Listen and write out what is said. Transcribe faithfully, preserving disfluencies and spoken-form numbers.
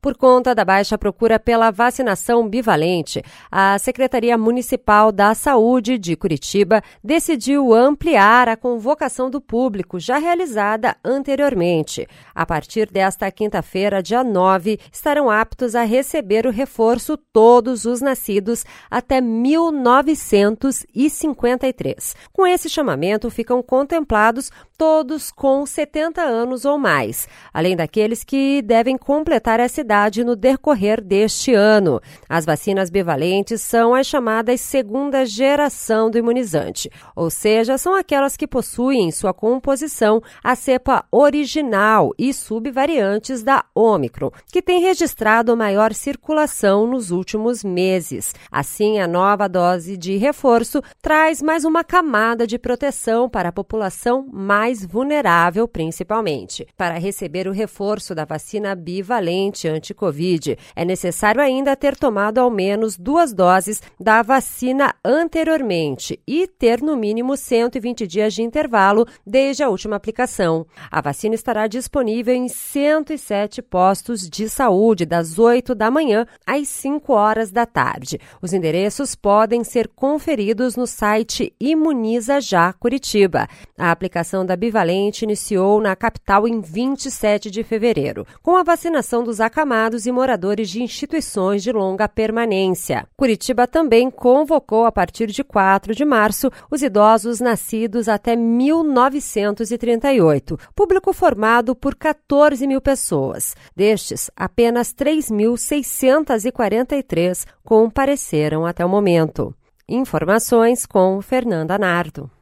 Por conta da baixa procura pela vacinação bivalente, a Secretaria Municipal da Saúde de Curitiba decidiu ampliar a convocação do público já realizada anteriormente. A partir desta quinta-feira, dia nove, estarão aptos a receber o reforço todos os nascidos até mil novecentos e cinquenta e três. Com esse chamamento, ficam contemplados todos com setenta anos ou mais, além daqueles que devem completar essa idade no decorrer deste ano. As vacinas bivalentes são as chamadas segunda geração do imunizante, ou seja, são aquelas que possuem em sua composição a cepa original e subvariantes da Ômicron, que tem registrado maior circulação nos últimos meses. Assim, a nova dose de reforço traz mais uma camada de proteção para a população mais vulnerável, principalmente. Para receber o reforço da vacina bivalente anti-Covid, é necessário ainda ter tomado ao menos duas doses da vacina anteriormente e ter no mínimo cento e vinte dias de intervalo desde a última aplicação. A vacina estará disponível em cento e sete postos de saúde das oito da manhã às cinco horas da tarde. Os endereços podem ser conferidos no site Imuniza Já Curitiba. A aplicação da bivalente iniciou na capital em vinte e sete de fevereiro, com a vacinação dos acamados e moradores de instituições de longa permanência. Curitiba também convocou a partir de quatro de março os idosos nascidos até mil novecentos e trinta e oito, público formado por quatorze mil pessoas. Destes, apenas três mil seiscentos e quarenta e três compareceram até o momento. Informações com Fernanda Nardo.